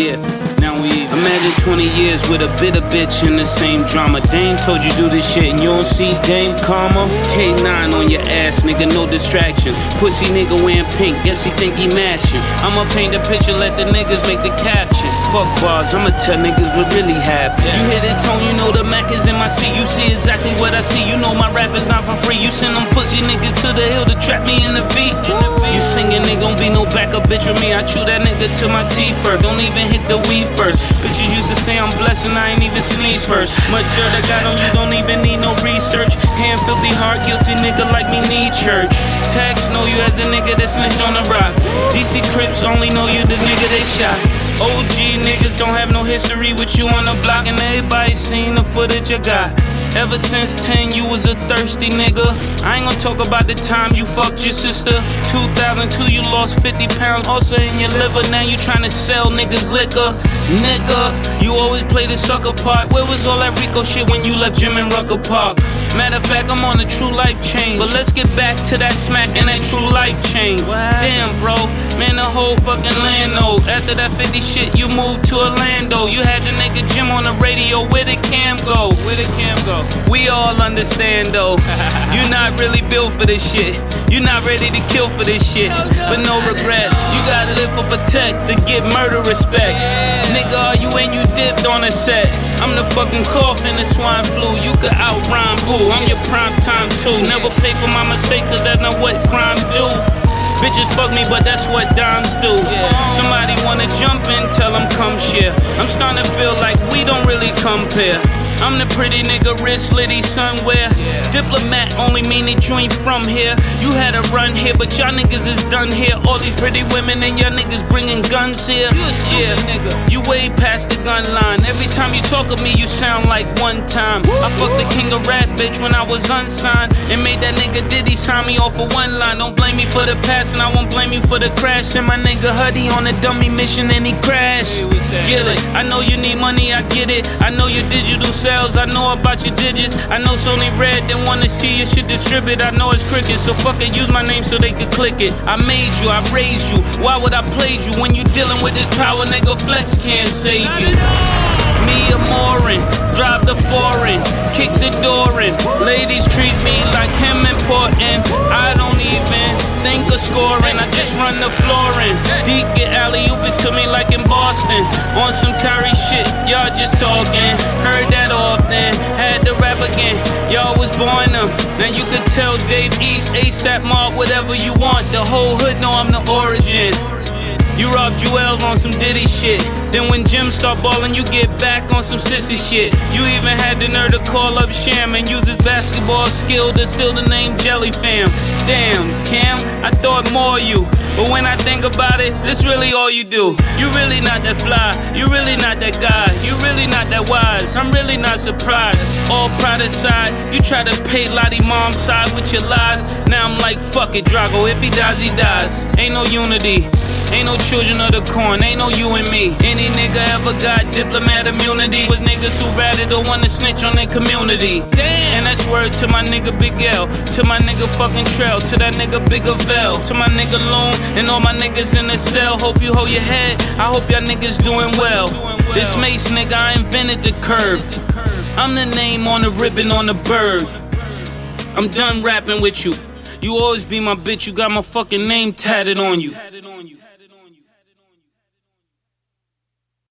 Yeah, now we even. Imagine 20 years with a bitter bitch in the same drama. Dame told you do this shit and you don't see Dame Karma. K9 on your ass, nigga, no distraction. Pussy nigga wearing pink, guess he think he matching. I'ma paint a picture, let the niggas make the caption. Fuck bars, I'ma tell niggas what really happened. You hear this tone, you know the Mac is in my seat. You see exactly what I see, you know my rap is not for free. You send them pussy niggas to the hill to trap me in the V. You singing, ain't gon' be no backup bitch with me. I chew that nigga to my teeth first, don't even hit the weed first. Bitches used to say I'm blessed and I ain't even sneeze first. Much dirt I got on you, don't even need no research. Hand filthy, heart guilty nigga like me need church. Tax know you as the nigga that snitched on the rock. DC Crips only know you the nigga they shot. OG niggas don't have no history with you on the block, and everybody seen the footage I got. Ever since 10, you was a thirsty nigga. I ain't gonna talk about the time you fucked your sister. 2002, you lost 50 pounds, also in your liver. Now you tryna sell niggas liquor. Nigga, you always play the sucker part. Where was all that Rico shit when you left Jim and Rucker Park? Matter of fact, I'm on a true life change. But let's get back to that smack and that true life change. Damn, bro, man, the whole fucking land know. After that 50 shit, you moved to Orlando. You had the nigga Jim on the radio. Where the cam go? Where the cam go? We all understand though. You not really built for this shit. You not ready to kill for this shit. But no regrets. You gotta live for protect to get murder respect. Nigga, are you and you dipped on a set? I'm the fucking cough in the swine flu. You could outrhyme who? I'm your prime time too. Never pay for my mistake, cause that's not what crime do. Bitches fuck me, but that's what dimes do. Somebody wanna jump in, tell them come share. I'm starting to feel like we don't really compare. I'm the pretty nigga, wrist litty somewhere. Diplomat only mean that you ain't from here. You had a run here, but y'all niggas is done here. All these pretty women and y'all niggas bringing guns here. Yeah, nigga, you way past the gun line. Every time you talk of me, you sound like one time. I fucked the king of rap, bitch, when I was unsigned, and made that nigga Diddy sign me off for one line. Don't blame me for the past, and I won't blame you for the crash. Send my nigga Huddy on a dummy mission and he crashed. Get it, I know you need money, I get it. I know your digital sales, I know about your digits. I know Sony Red didn't wanna see your shit distributed. I know it's cricket, so fuck it, use my name so they can click it. I made you, I raised you. Why would I play you when you dealing with this power? Nigga, flex can't save you. Me a Morin, drive the foreign, kick the door in. Ladies treat me like him important. I don't even think of scoring, I just run the floor in. Deep get alley-oop it to me like in Boston. On some Kyrie shit, y'all just talking. Heard that often, had to rap again. Y'all was born them, now you could tell Dave East, ASAP Mob, whatever you want. The whole hood know I'm the origin. You robbed Jewels on some Diddy shit. Then when Jim start ballin', you get back on some sissy shit. You even had the nerve to call up Sham and use his basketball skill to steal the name Jelly Fam. Damn, Cam, I thought more of you. But when I think about it, this really all you do. You really not that fly, you really not that guy. You really not that wise, I'm really not surprised. All pride aside, you try to pay Lottie Mom's side with your lies. Now I'm like, fuck it, Drago, if he dies, he dies. Ain't no unity. Ain't no children of the corn, ain't no you and me. Any nigga ever got diplomat immunity was niggas who rather don't wanna snitch on their community. Damn. And that's word to my nigga Big L, to my nigga fucking Trail, to that nigga Big Avell, to my nigga Loon, and all my niggas in the cell. Hope you hold your head, I hope y'all niggas doing well. This Mace nigga, I invented the curve. I'm the name on the ribbon on the bird. I'm done rapping with you. You always be my bitch, you got my fucking name tatted on you.